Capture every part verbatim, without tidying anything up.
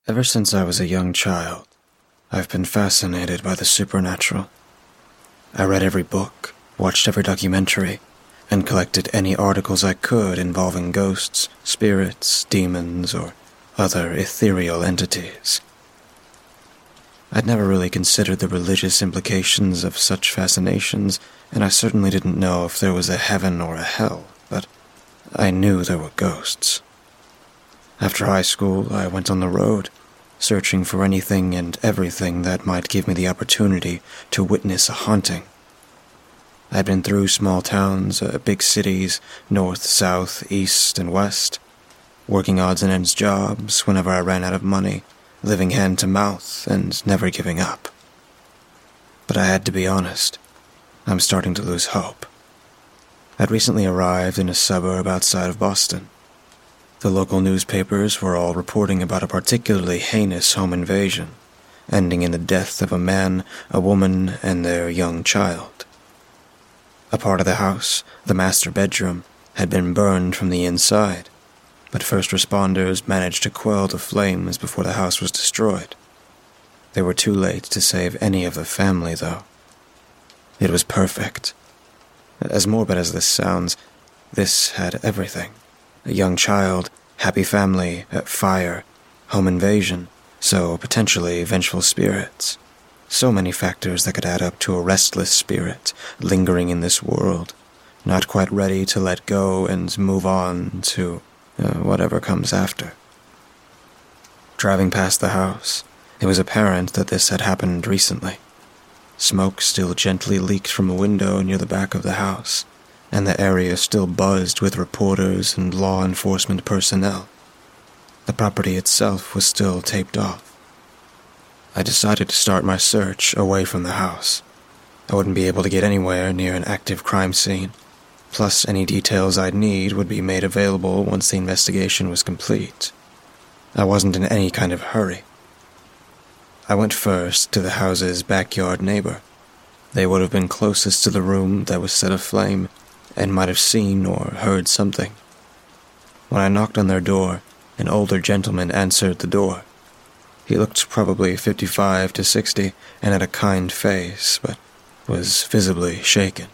Ever since I was a young child, I've been fascinated by the supernatural. I read every book, watched every documentary, and collected any articles I could involving ghosts, spirits, demons, or other ethereal entities. I'd never really considered the religious implications of such fascinations, and I certainly didn't know if there was a heaven or a hell, but I knew there were ghosts. After high school, I went on the road, searching for anything and everything that might give me the opportunity to witness a haunting. I'd been through small towns, uh, big cities, north, south, east, and west, working odds and ends jobs whenever I ran out of money, living hand to mouth, and never giving up. But I had to be honest, I'm starting to lose hope. I'd recently arrived in a suburb outside of Boston. The local newspapers were all reporting about a particularly heinous home invasion, ending in the death of a man, a woman, and their young child. A part of the house, the master bedroom, had been burned from the inside, but first responders managed to quell the flames before the house was destroyed. They were too late to save any of the family, though. It was perfect. As morbid as this sounds, this had everything. A young child, happy family, fire, home invasion, so potentially vengeful spirits. So many factors that could add up to a restless spirit lingering in this world, not quite ready to let go and move on to uh, whatever comes after. Driving past the house, it was apparent that this had happened recently. Smoke still gently leaked from a window near the back of the house, and the area still buzzed with reporters and law enforcement personnel. The property itself was still taped off. I decided to start my search away from the house. I wouldn't be able to get anywhere near an active crime scene, plus any details I'd need would be made available once the investigation was complete. I wasn't in any kind of hurry. I went first to the house's backyard neighbor. They would have been closest to the room that was set aflame, and might have seen or heard something. When I knocked on their door, an older gentleman answered the door. He looked probably fifty-five to sixty and had a kind face, but was visibly shaken.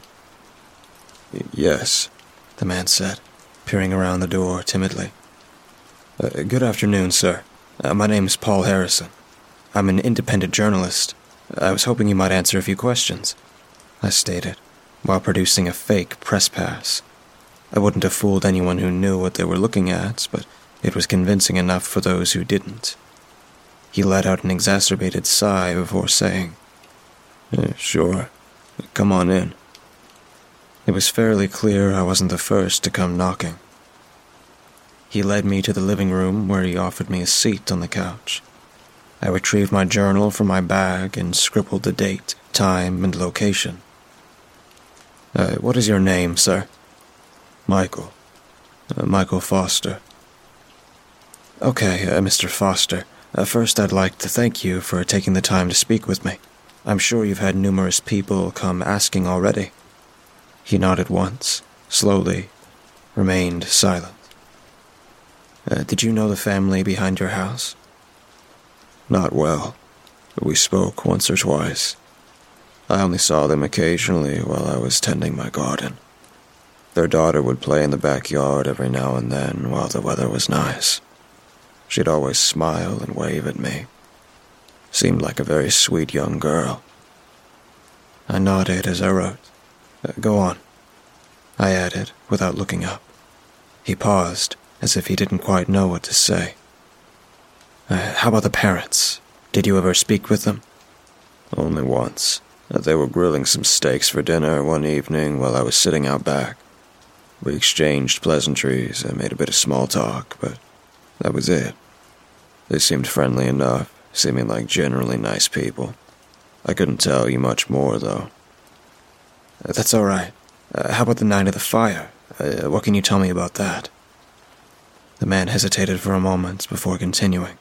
"Yes," the man said, peering around the door timidly. Uh, "Good afternoon, sir. Uh, my name's Paul Harrison. I'm an independent journalist. I was hoping you might answer a few questions," I stated, while producing a fake press pass. I wouldn't have fooled anyone who knew what they were looking at, but it was convincing enough for those who didn't. He let out an exacerbated sigh before saying, eh, "Sure, come on in." It was fairly clear I wasn't the first to come knocking. He led me to the living room where he offered me a seat on the couch. I retrieved my journal from my bag and scribbled the date, time, and location. Uh, what is your name, sir?" "Michael. Uh, Michael Foster." "Okay, uh, Mister Foster. Uh, first, I'd like to thank you for taking the time to speak with me. I'm sure you've had numerous people come asking already." He nodded once, slowly, remained silent. Uh, "did you know the family behind your house?" "Not well, but we spoke once or twice. I only saw them occasionally while I was tending my garden. Their daughter would play in the backyard every now and then while the weather was nice. She'd always smile and wave at me. Seemed like a very sweet young girl." I nodded as I wrote. Uh, "Go on," I added without looking up. He paused, as if he didn't quite know what to say. Uh, "how about the parents? Did you ever speak with them?" "Only once. They were grilling some steaks for dinner one evening while I was sitting out back. We exchanged pleasantries and made a bit of small talk, but that was it. They seemed friendly enough, seeming like generally nice people. I couldn't tell you much more, though." "That's all right. Uh, how about the night of the fire? Uh, what can you tell me about that?" The man hesitated for a moment before continuing.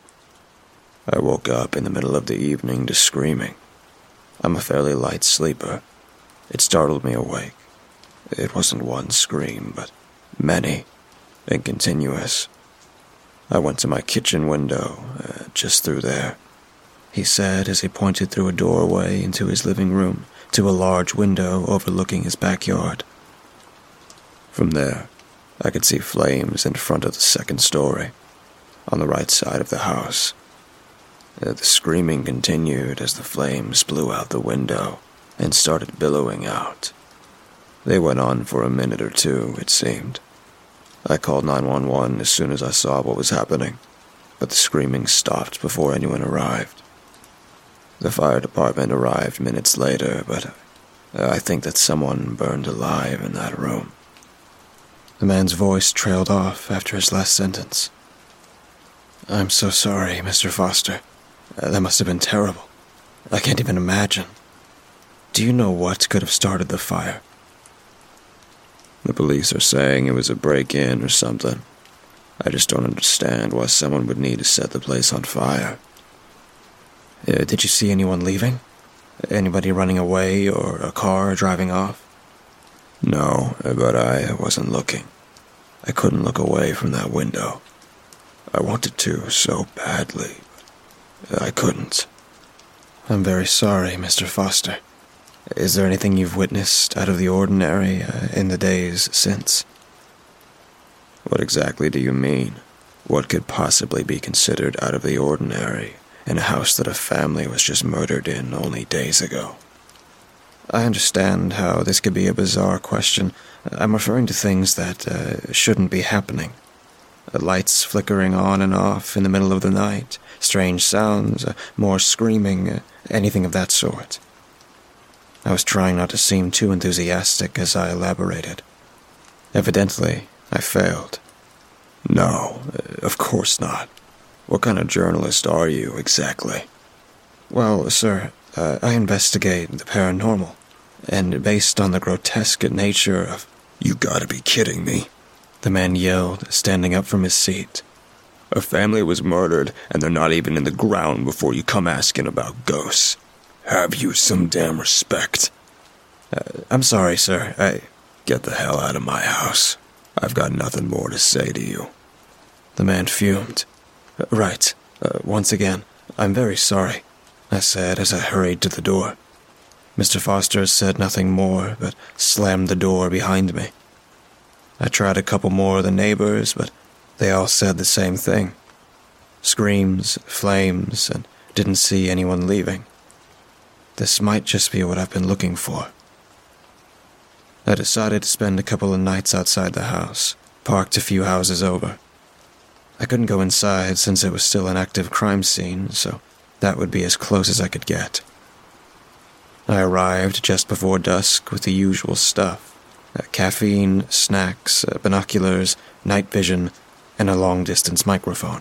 "I woke up in the middle of the evening to screaming. I'm a fairly light sleeper. It startled me awake. It wasn't one scream, but many, and continuous. I went to my kitchen window, uh, just through there," he said as he pointed through a doorway into his living room to a large window overlooking his backyard. From there, I could see flames in front of the second story, on the right side of the house. Uh, the screaming continued as the flames blew out the window and started billowing out. They went on for a minute or two, it seemed. I called nine one one as soon as I saw what was happening, but the screaming stopped before anyone arrived. The fire department arrived minutes later, but I think that someone burned alive in that room." The man's voice trailed off after his last sentence. "I'm so sorry, Mister Foster. Uh, that must have been terrible. I can't even imagine. Do you know what could have started the fire?" "The police are saying it was a break-in or something. I just don't understand why someone would need to set the place on fire." Uh, did you see anyone leaving? Anybody running away or a car driving off?" "No, but I wasn't looking. I couldn't look away from that window. I wanted to so badly, but I couldn't." "I'm very sorry, Mister Foster. Is there anything you've witnessed out of the ordinary uh, in the days since?" "What exactly do you mean? What could possibly be considered out of the ordinary in a house that a family was just murdered in only days ago?" "I understand how this could be a bizarre question. I'm referring to things that uh, shouldn't be happening. Uh, lights flickering on and off in the middle of the night, strange sounds, uh, more screaming, uh, anything of that sort." I was trying not to seem too enthusiastic as I elaborated. Evidently, I failed. "No, of course not. What kind of journalist are you, exactly?" "Well, sir, uh, I investigate the paranormal, and based on the grotesque nature of—" "You gotta be kidding me," the man yelled, standing up from his seat. "A family was murdered, and they're not even in the ground before you come asking about ghosts. Have you some damn respect?" Uh, I'm sorry, sir. I... "Get the hell out of my house. I've got nothing more to say to you." The man fumed. Uh, right. Uh, once again, I'm very sorry, I said as I hurried to the door. Mister Foster said nothing more, but slammed the door behind me. I tried a couple more of the neighbors, but they all said the same thing. Screams, flames, and didn't see anyone leaving. This might just be what I've been looking for. I decided to spend a couple of nights outside the house, parked a few houses over. I couldn't go inside since it was still an active crime scene, so that would be as close as I could get. I arrived just before dusk with the usual stuff. Uh, caffeine, snacks, uh, binoculars, night vision, and a long-distance microphone.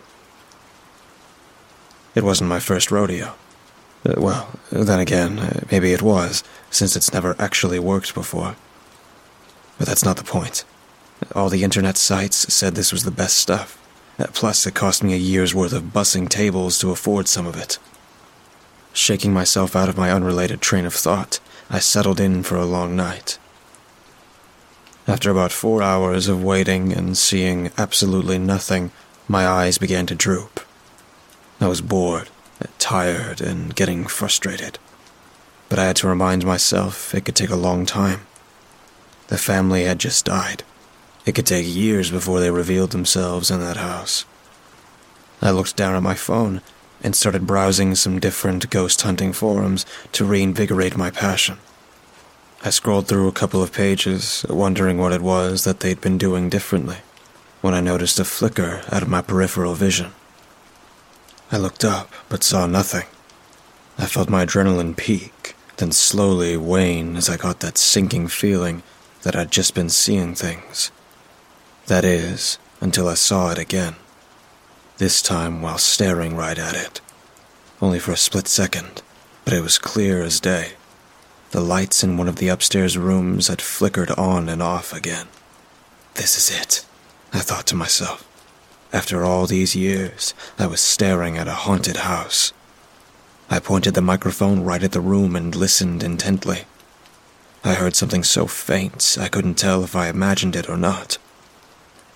It wasn't my first rodeo. Uh, well, then again, uh, maybe it was, since it's never actually worked before. But that's not the point. All the internet sites said this was the best stuff. Uh, plus, it cost me a year's worth of bussing tables to afford some of it. Shaking myself out of my unrelated train of thought, I settled in for a long night. After about four hours of waiting and seeing absolutely nothing, my eyes began to droop. I was bored, tired, and getting frustrated. But I had to remind myself it could take a long time. The family had just died. It could take years before they revealed themselves in that house. I looked down at my phone and started browsing some different ghost hunting forums to reinvigorate my passion. I scrolled through a couple of pages, wondering what it was that they'd been doing differently, when I noticed a flicker out of my peripheral vision. I looked up, but saw nothing. I felt my adrenaline peak, then slowly wane as I got that sinking feeling that I'd just been seeing things. That is, until I saw it again. This time while staring right at it. Only for a split second, but it was clear as day. The lights in one of the upstairs rooms had flickered on and off again. This is it, I thought to myself. After all these years, I was staring at a haunted house. I pointed the microphone right at the room and listened intently. I heard something so faint I couldn't tell if I imagined it or not.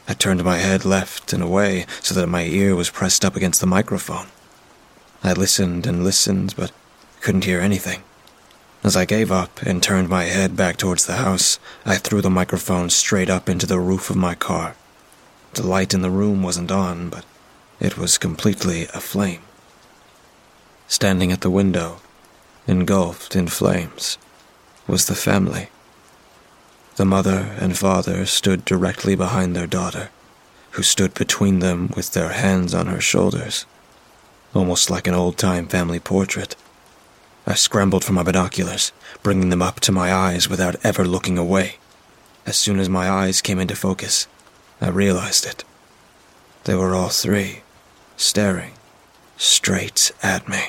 I turned my head left and away so that my ear was pressed up against the microphone. I listened and listened, but couldn't hear anything. As I gave up and turned my head back towards the house, I threw the microphone straight up into the roof of my car. The light in the room wasn't on, but it was completely aflame. Standing at the window, engulfed in flames, was the family. The mother and father stood directly behind their daughter, who stood between them with their hands on her shoulders, almost like an old-time family portrait. I scrambled for my binoculars, bringing them up to my eyes without ever looking away. As soon as my eyes came into focus, I realized it. They were all three, staring straight at me.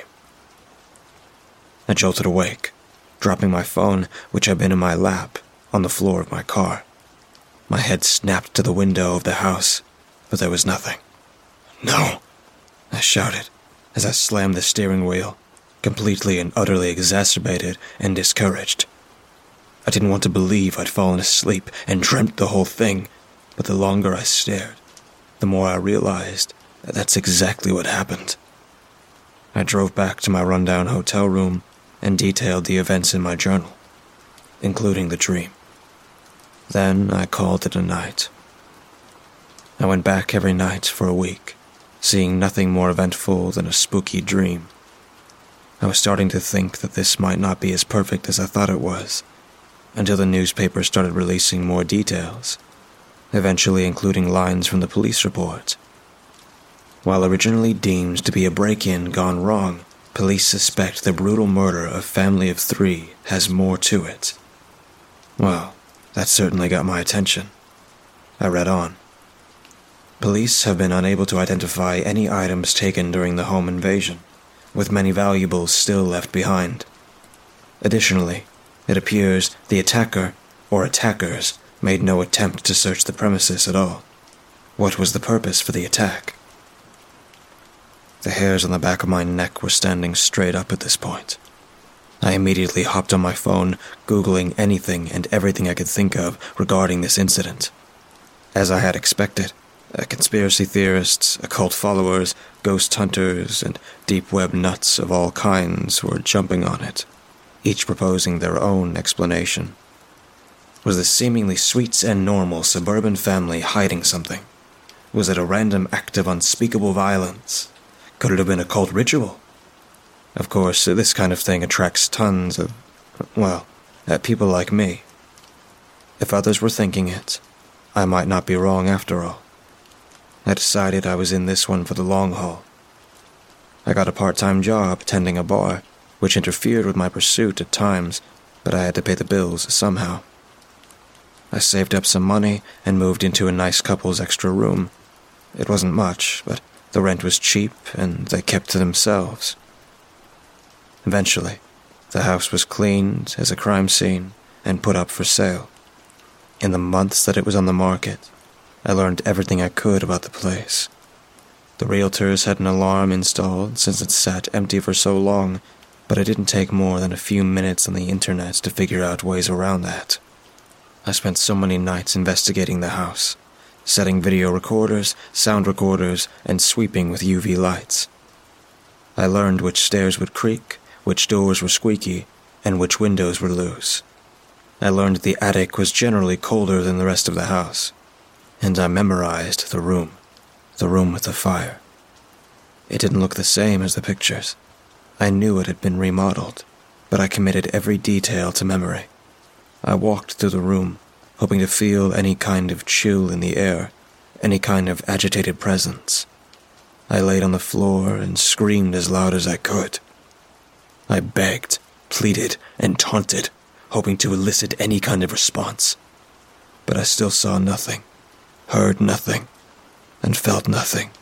I jolted awake, dropping my phone, which had been in my lap, on the floor of my car. My head snapped to the window of the house, but there was nothing. "No!" I shouted as I slammed the steering wheel, completely and utterly exacerbated and discouraged. I didn't want to believe I'd fallen asleep and dreamt the whole thing, but the longer I stared, the more I realized that that's exactly what happened. I drove back to my rundown hotel room and detailed the events in my journal, including the dream. Then I called it a night. I went back every night for a week, seeing nothing more eventful than a spooky dream. I was starting to think that this might not be as perfect as I thought it was, until the newspaper started releasing more details, eventually including lines from the police report. While originally deemed to be a break-in gone wrong, police suspect the brutal murder of family of three has more to it. Well, that certainly got my attention. I read on. Police have been unable to identify any items taken during the home invasion, with many valuables still left behind. Additionally, it appears the attacker, or attackers, made no attempt to search the premises at all. What was the purpose for the attack? The hairs on the back of my neck were standing straight up at this point. I immediately hopped on my phone, Googling anything and everything I could think of regarding this incident. As I had expected, Uh, conspiracy theorists, occult followers, ghost hunters, and deep web nuts of all kinds were jumping on it, each proposing their own explanation. Was this seemingly sweet and normal suburban family hiding something? Was it a random act of unspeakable violence? Could it have been a cult ritual? Of course, this kind of thing attracts tons of, well, uh, people like me. If others were thinking it, I might not be wrong after all. I decided I was in this one for the long haul. I got a part-time job tending a bar, which interfered with my pursuit at times, but I had to pay the bills somehow. I saved up some money and moved into a nice couple's extra room. It wasn't much, but the rent was cheap and they kept to themselves. Eventually, the house was cleaned as a crime scene and put up for sale. In the months that it was on the market, I learned everything I could about the place. The realtors had an alarm installed since it sat empty for so long, but it didn't take more than a few minutes on the internet to figure out ways around that. I spent so many nights investigating the house, setting video recorders, sound recorders, and sweeping with U V lights. I learned which stairs would creak, which doors were squeaky, and which windows were loose. I learned the attic was generally colder than the rest of the house. And I memorized the room, the room with the fire. It didn't look the same as the pictures. I knew it had been remodeled, but I committed every detail to memory. I walked through the room, hoping to feel any kind of chill in the air, any kind of agitated presence. I laid on the floor and screamed as loud as I could. I begged, pleaded, and taunted, hoping to elicit any kind of response. But I still saw nothing. Heard nothing, and felt nothing.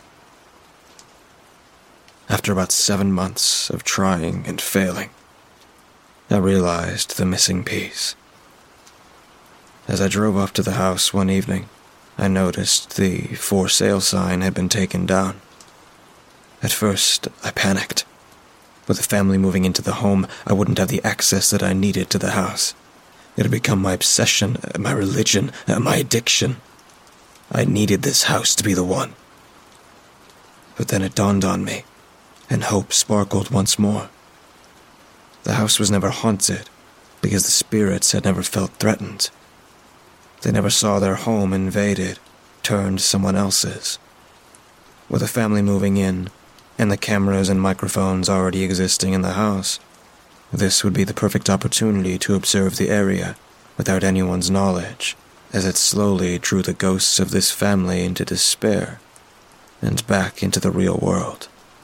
After about seven months of trying and failing, I realized the missing piece. As I drove up to the house one evening, I noticed the for sale sign had been taken down. At first, I panicked. With the family moving into the home, I wouldn't have the access that I needed to the house. It had become my obsession, my religion, my addiction. I needed this house to be the one. But then it dawned on me, and hope sparkled once more. The house was never haunted, because the spirits had never felt threatened. They never saw their home invaded, turned someone else's. With a family moving in, and the cameras and microphones already existing in the house, this would be the perfect opportunity to observe the area without anyone's knowledge, as it slowly drew the ghosts of this family into despair and back into the real world.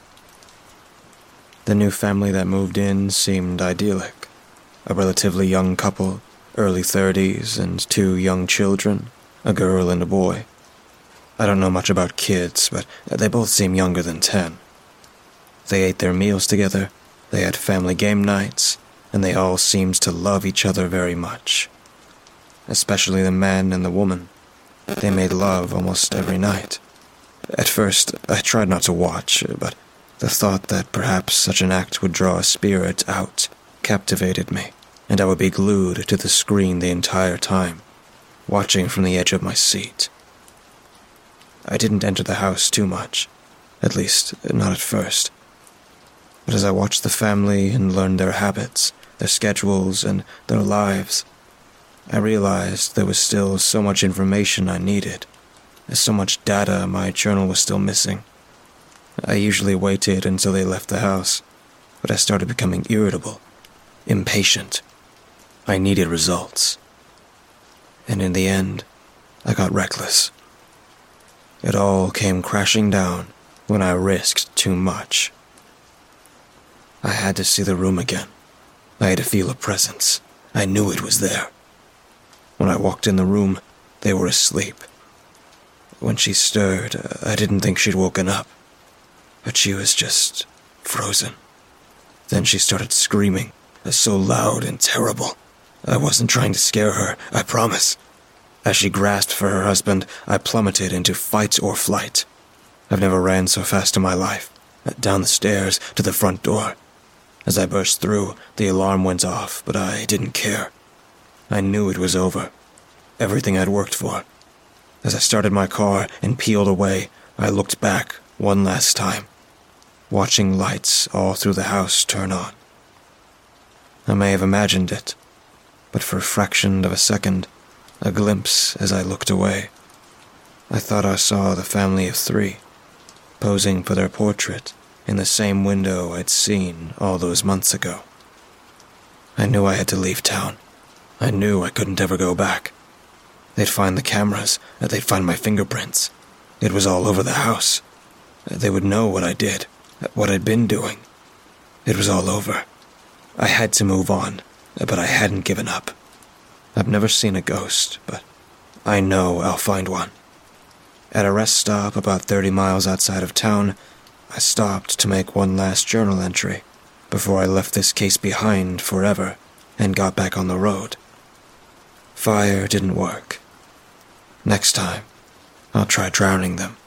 The new family that moved in seemed idyllic. A relatively young couple, early thirties, and two young children, a girl and a boy. I don't know much about kids, but they both seem younger than ten. They ate their meals together, they had family game nights, and they all seemed to love each other very much. Especially the man and the woman. They made love almost every night. At first, I tried not to watch, but the thought that perhaps such an act would draw a spirit out captivated me, and I would be glued to the screen the entire time, watching from the edge of my seat. I didn't enter the house too much, at least not at first. But as I watched the family and learned their habits, their schedules, and their lives, I realized there was still so much information I needed, so much data my journal was still missing. I usually waited until they left the house, but I started becoming irritable, impatient. I needed results. And in the end, I got reckless. It all came crashing down when I risked too much. I had to see the room again. I had to feel a presence. I knew it was there. When I walked in the room, they were asleep. When she stirred, I didn't think she'd woken up, but she was just frozen. Then she started screaming, so loud and terrible. I wasn't trying to scare her, I promise. As she grasped for her husband, I plummeted into fight or flight. I've never ran so fast in my life. Down the stairs to the front door. As I burst through, the alarm went off, but I didn't care. I knew it was over. Everything I'd worked for. As I started my car and peeled away, I looked back one last time, watching lights all through the house turn on. I may have imagined it, but for a fraction of a second, a glimpse as I looked away, I thought I saw the family of three, posing for their portrait in the same window I'd seen all those months ago. I knew I had to leave town. I knew I couldn't ever go back. They'd find the cameras, they'd find my fingerprints. It was all over the house. They would know what I did, what I'd been doing. It was all over. I had to move on, but I hadn't given up. I've never seen a ghost, but I know I'll find one. At a rest stop about thirty miles outside of town, I stopped to make one last journal entry before I left this case behind forever and got back on the road. Fire didn't work. Next time, I'll try drowning them.